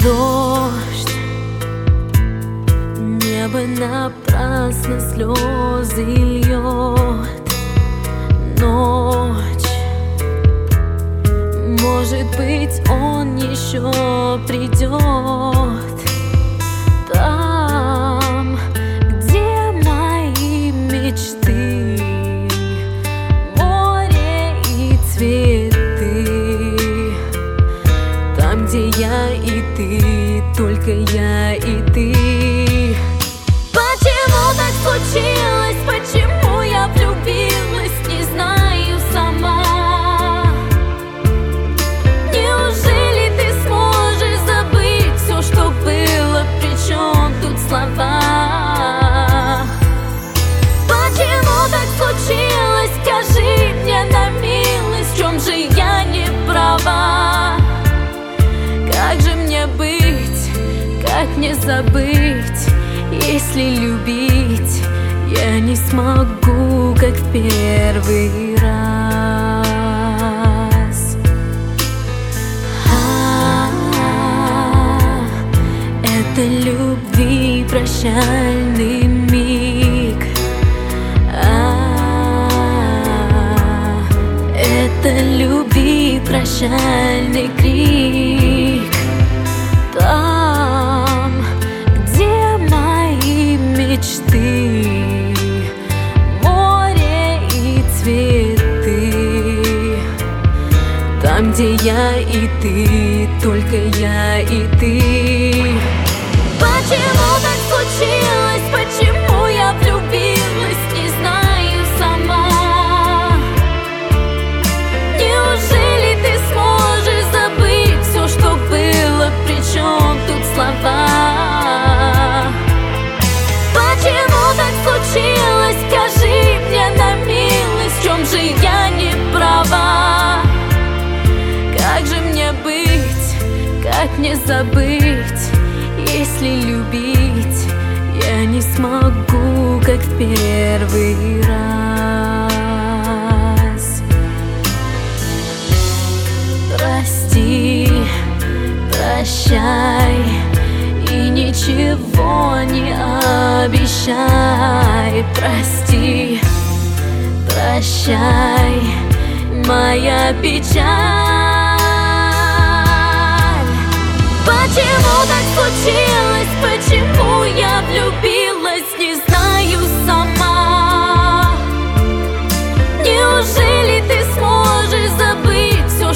Дождь, небо напрасно слезы льет. Ночь, может быть, он еще придет. Там, где мои мечты, море и цветы. Там, где я и ты, только я и ты. Почему так случилось? Почему я влюбилась? Не знаю сама. Неужели ты сможешь забыть все, что было? Причем тут слова? Почему так случилось? Скажи мне на милость, в чем же я не права? Как же мне быть, как мне забыть, если любить я не смогу, как в первый раз? Это любви прощальный миг. Это любви прощальный крик. Там, где мои мечты, море и цветы. Там, где я и ты, только я и ты. Почему так случилось? Почему я влюбилась? Не знаю сама. Неужели ты сможешь забыть все, что было? Причем тут слова? Почему так случилось? Скажи мне на милость, в чем же я не права? Как же мне быть, как мне забыть, если любить я не смогу, как в первый раз? Прости, прощай и ничего не обещай. Прости, прощай, моя печаль. Почему так случилось? Почему я влюбилась? Не знаю сама. Неужели